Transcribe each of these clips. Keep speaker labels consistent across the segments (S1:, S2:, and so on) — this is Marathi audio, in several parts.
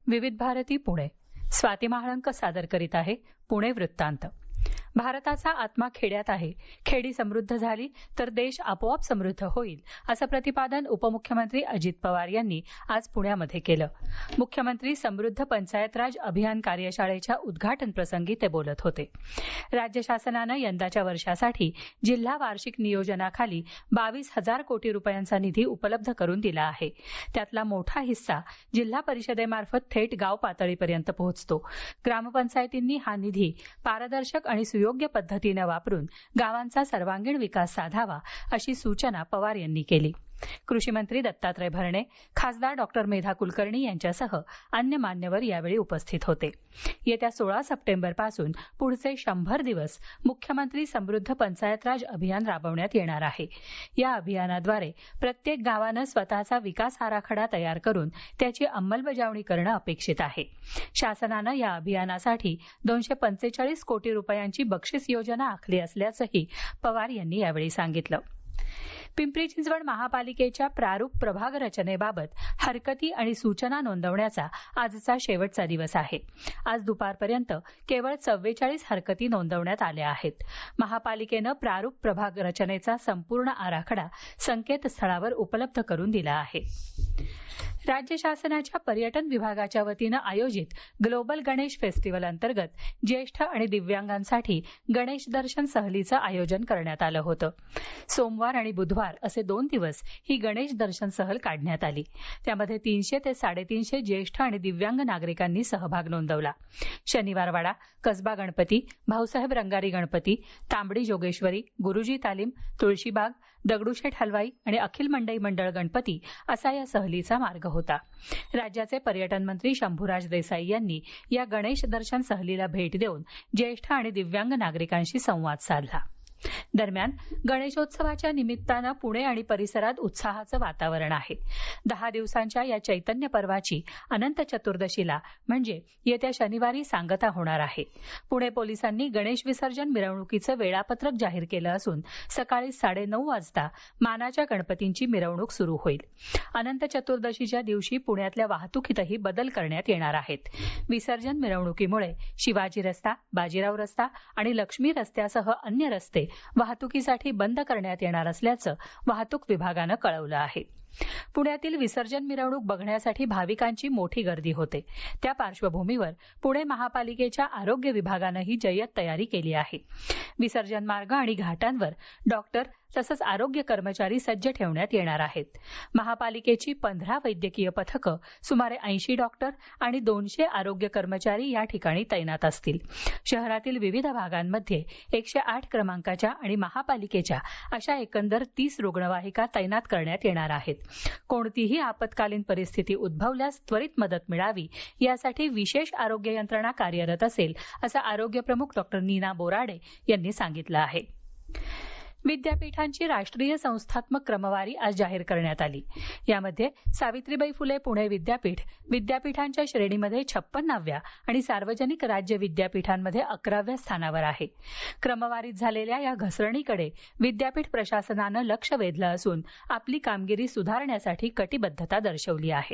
S1: विविध भारती पुणे. स्वाती महाळंक सादर करीत आहे पुणे वृत्तांत. भारताचा आत्मा खेड्यात आहे. खेडी समृद्ध झाली तर देश आपोआप समृद्ध होईल असं प्रतिपादन उपमुख्यमंत्री अजित पवार यांनी आज पुण्यात केलं. मुख्यमंत्री समृद्ध पंचायत राज अभियान कार्यशाळेच्या उद्घाटन प्रसंगी ते बोलत होते. राज्य शासनानं यंदाच्या वर्षासाठी जिल्हा वार्षिक नियोजनाखाली 22,000 कोटी रुपयांचा निधी उपलब्ध करून दिला आहे. त्यातला मोठा हिस्सा जिल्हा परिषदेमार्फत थेट गाव पातळीपर्यंत पोहोचतो. ग्रामपंचायतींनी हा निधी पारदर्शक आणि सुयोग्य पद्धतीने वापरून गावांचा सर्वांगीण विकास साधावा अशी सूचना पवार यांनी केली. कृषी मंत्री दत्तात्रय भरणे, खासदार डॉक्टर मेधा कुलकर्णी यांच्यासह अन्य मान्यवर यावेळी उपस्थित होते. येत्या 16 सप्टेंबरपासून पुढचे 100 दिवस मुख्यमंत्री समृद्ध पंचायत राज अभियान राबवण्यात येणार आहे. या अभियानाद्वारे प्रत्येक गावानं स्वतःचा विकास आराखडा तयार करून त्याची अंमलबजावणी करणं अपेक्षित आहे. शासनानं या अभियानासाठी 245 कोटी रुपयांची बक्षीस योजना आखली असल्याचंही पवार यांनी यावेळी सांगितलं. पिंपरी चिंचवड महापालिकेच्या प्रारूप प्रभाग रचनेबाबत हरकती आणि सूचना नोंदवण्याचा आजचा शेवटचा दिवस आहे. आज दुपारपर्यंत केवळ 44 हरकती नोंदवण्यात आल्या आहेत. महापालिकेनं प्रारूप प्रभाग रचनेचा संपूर्ण आराखडा संकेतस्थळावर उपलब्ध करून दिला आहे. राज्य शासनाच्या पर्यटन विभागाच्या वतीनं आयोजित ग्लोबल गणेश फेस्टिव्हल अंतर्गत ज्येष्ठ आणि दिव्यांगांसाठी गणेश दर्शन सहलीचं आयोजन करण्यात आलं होतं. सोमवार आणि बुधवार असे 2 दिवस ही गणेश दर्शन सहल काढण्यात आली. त्यामध्ये 300 ते 350 ज्येष्ठ आणि दिव्यांग नागरिकांनी सहभाग नोंदवला. शनिवारवाडा, कसबा गणपती, भाऊसाहेब रंगारी गणपती, तांबडी जोगेश्वरी, गुरुजी तालीम, तुळशीबाग, दगडूशेठ हलवाई आणि अखिल मंडई मंडळ गणपती असा या सहलीचा मार्ग होता. राज्याचे पर्यटन मंत्री शंभूराज देसाई यांनी या गणेश दर्शन सहलीला भेट देऊन ज्येष्ठ आणि दिव्यांग नागरिकांशी संवाद साधला. दरम्यान गणेशोत्सवाच्या निमित्तानं पुणे आणि परिसरात उत्साहाचं वातावरण आहे. 10 दिवसांच्या या चैतन्य पर्वाची अनंत चतुर्दशीला म्हणजे येत्या शनिवारी सांगता होणार आहे. पुणे पोलिसांनी गणेश विसर्जन मिरवणुकीचं वेळापत्रक जाहीर केलं असून सकाळी 9:30 वाजता मानाच्या गणपतींची मिरवणूक सुरू होईल. अनंत चतुर्दशीच्या दिवशी पुण्यातल्या वाहतुकीतही बदल करण्यात येणार आहेत. विसर्जन मिरवणुकीमुळे शिवाजी रस्ता, बाजीराव रस्ता आणि लक्ष्मी रस्त्यासह अन्य रस्ते वाहतुकीसाठी बंद करण्यात येणार असल्याचं वाहतूक विभागानं कळवलं आहे. पुण्यातील विसर्जन मिरवणूक बघण्यासाठी भाविकांची मोठी गर्दी होते. त्या पार्श्वभूमीवर पुणे महापालिकेच्या आरोग्य विभागानंही जय्यत तयारी केली आहे. विसर्जन मार्ग आणि घाटांवर डॉक्टर तसंच आरोग्य कर्मचारी सज्ज ठेवण्यात येणार आहेत. महापालिकेची 15 वैद्यकीय पथकं, सुमारे 80 डॉक्टर आणि 200 आरोग्य कर्मचारी या ठिकाणी तैनात असतील. शहरातील विविध भागांमध्ये 108 क्रमांकाच्या आणि महापालिकेच्या अशा एकंदर 30 रुग्णवाहिका तैनात करण्यात येणार आहेत. कोणतीही आपत्कालीन परिस्थिती उद्भवल्यास त्वरित मदत मिळावी यासाठी विशेष आरोग्य यंत्रणा कार्यरत असेल असं आरोग्य प्रमुख डॉक्टर नीना बोराडे यांनी सांगितलं आहे. विद्यापीठांची राष्ट्रीय संस्थात्मक क्रमवारी आज जाहीर करण्यात आली. यामध्ये सावित्रीबाई फुले पुणे विद्यापीठ विद्यापीठांच्या श्रेणीमध्ये 56व्या आणि सार्वजनिक राज्य विद्यापीठांमध्ये 11व्या स्थानावर आहे. क्रमवारीत झालेल्या या घसरणीकडे विद्यापीठ प्रशासनानं लक्ष वेधलं असून आपली कामगिरी सुधारण्यासाठी कटिबद्धता दर्शवली आहे.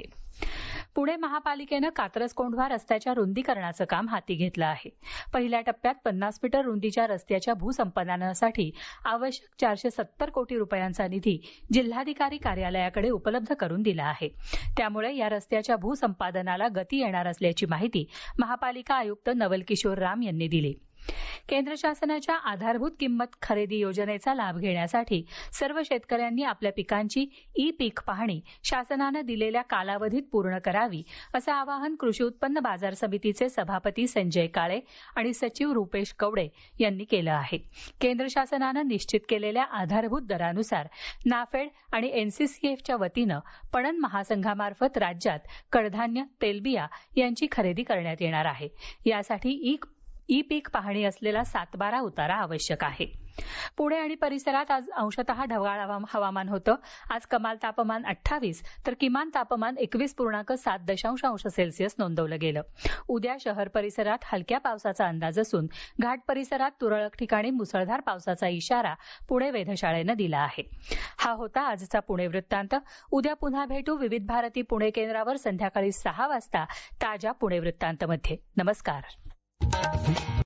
S1: पुणे महापालिकेनं कात्रज कोंढवा रस्त्याच्या रुंदीकरणाचं काम हाती घेतलं आहे. पहिल्या टप्प्यात 50 मीटर रुंदीच्या रस्त्याच्या भूसंपादनासाठी आवश्यक 470 कोटी रुपयांचा निधी जिल्हाधिकारी कार्यालयाकडे उपलब्ध करून दिला आहे. त्यामुळे या रस्त्याच्या भूसंपादनाला गती येणार असल्याची माहिती महापालिका आयुक्त नवल किशोर राम यांनी दिली. केंद्र शासनाच्या आधारभूत किंमत खरेदी योजनेचा लाभ घेण्यासाठी सर्व शेतकऱ्यांनी आपल्या पिकांची ई पीक पाहणी शासनानं दिलेल्या कालावधीत पूर्ण करावी असं आवाहन कृषी उत्पन्न बाजार समितीचे सभापती संजय काळे आणि सचिव रुपेश कवडे यांनी केलं आहे. केंद्र शासनानं निश्चित केलेल्या आधारभूत दरानुसार नाफेड आणि एनसीसीएफच्या वतीनं पणन महासंघामार्फत राज्यात कडधान्य, तेलबिया यांची खरेदी करण्यात येणार आहे. यासाठी ई पीक पाहणी असलेला 7/12 उतारा आवश्यक आहे. पुणे आणि परिसरात आज अंशतः ढगाळ हवामान होतं. आज कमाल तापमान 28 तर किमान तापमान 21.7 अंश सेल्सिअस नोंदवलं गेलं. उद्या शहर परिसरात हलक्या पावसाचा अंदाज असून घाट परिसरात तुरळक ठिकाणी मुसळधार पावसाचा इशारा पुणे वेधशाळेनं दिला आहे. हा होता आजचा पुणे वृत्तांत. उद्या पुन्हा भेटू विविध भारती पुणे केंद्रावर संध्याकाळी 6 वाजता ताज्या पुणे वृत्तांतमध्ये. नमस्कार.